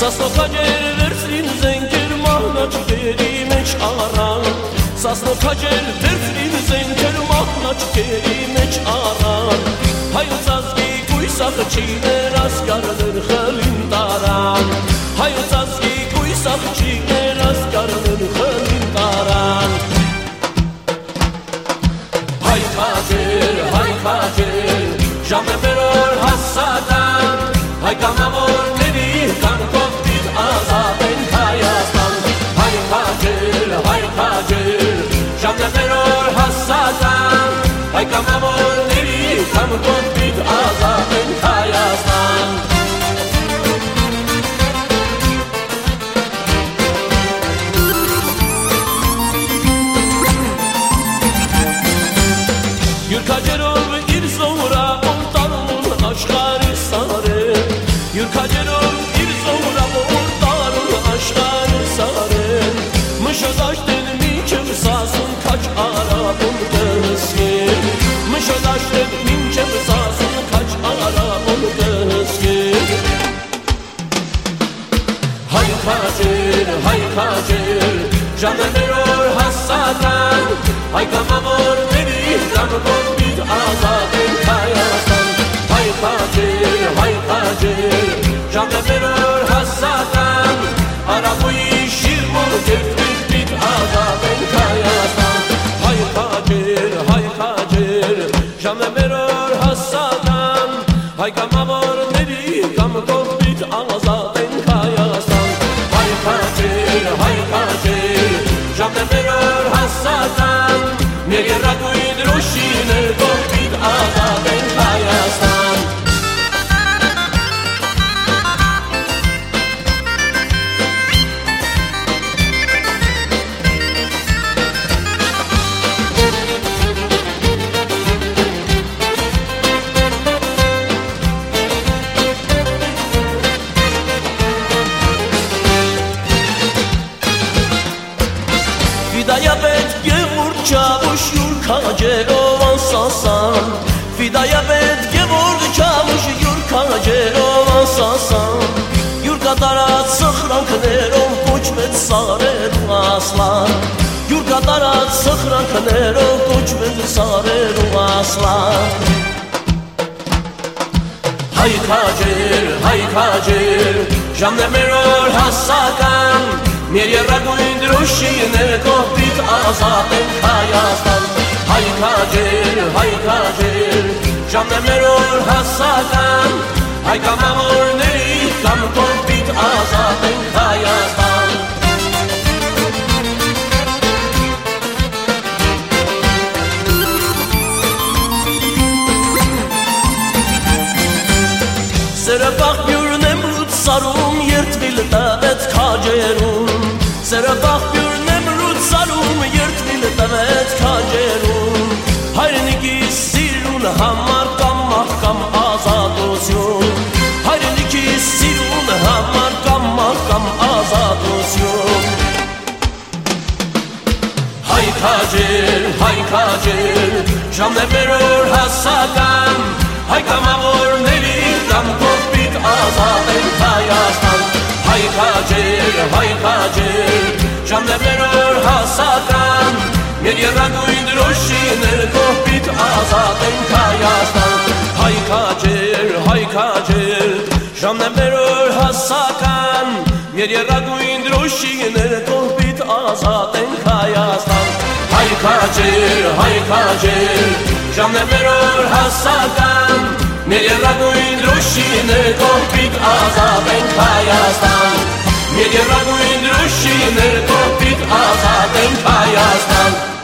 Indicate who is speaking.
Speaker 1: Սասնոքաջեր վերցրին զենքեր մահնաչ գերի մեջ առան Սասնոքաջեր վերցրին զենքեր մահնաչ գերի մեջ առան Հայոց ազգի կույսախ չիներ ասկարներ խլին տարան Հայոց ազգի կույսախ չիներ ասկարներ խլին տարան Հայ քաջեր, ժամը մերոր հասադան Հայ կամավորների կամքով ազատ են Հայաստան Հայ քաջեր, ժամը մերոր հասադան Հայ կամավորների կամքով ազատ են Հայաստան Յուրքաջերով իր զորավոն տարուն աշխարի սարեն Յուրքաջերով իր զորավոն տարուն աշխարի սարեն Մշոդաշտեն մինչև սասուն քաչ արավոն կհսկեն Մշոդաշտեն մինչև սասուն քաչ արավոն կհսկեն Հայ քաջեր, ժամը մերոր հասադան Հայ կամավորների կամքով ազատ են Հայաստան Հայ քաջեր, ժամը մերոր հասադան Արավոյի շիրմոն կերպիտ ազատ են Հայաստան Հայ քաջեր, ժամը մերոր հասադան Հայ կամավորների կամքով ազատ են Հայաստան Հայ քաջեր, ժամը մերոր հասադան Մեր երակույն դրոշիներ կողպիտ ազատ են Հայաստան Ֆիդայա պետք է որ չավուշ յուր քաջերով անսասան Ֆիդայա պետք է որ չավուշ յուր քաջերով անսասան Յուր կատարած սխրանքներով կոչվեց սարերու ասլան Յուր կատարած սխրանքներով կոչվեց սարերու ասլան Հայ քաջեր, ժամն է մերոր հասական Մեր երակույն դրոշիներ կողպիտ ազատ են Հայաստան Հայ քաջեր, ժամն է մերոր հասական Հայ կամավորների կամ կողպիտ ազատ են Հայաստան Սերը բաղբյուրն եմ ռուտ սարում երդվիլ տվեց քաջերում Սերը բաղբյուրն եմ ռուտ սարում երդվիլ տվեց քաջերում Հայրենիքի սիրուն համար կամ ազատություն Հայրենիքի սիրուն համար կամ ազատություն Հայ քաջեր, ժամն է մերոր հասական Հայ կամավորների կամ կողպիտ ազատ են Հայաստան Հայ քաջեր, ժամն է մերոր հասական Մեր երակույն դրոշիներ կողպիտ ազատ են Հայաստան Հայ քաջեր, ժամն է մերոր հասական Մեր երակույն դրոշիներ կողպիտ ազատ են Հայաստան Հայ քաջեր, ժամն է մերոր հասական Մեր երակույն դրոշիներ կողպիտ ազատ են Հայաստան Մեր երակույն դրոշիներ կողպիտ ազատ են Հայաստան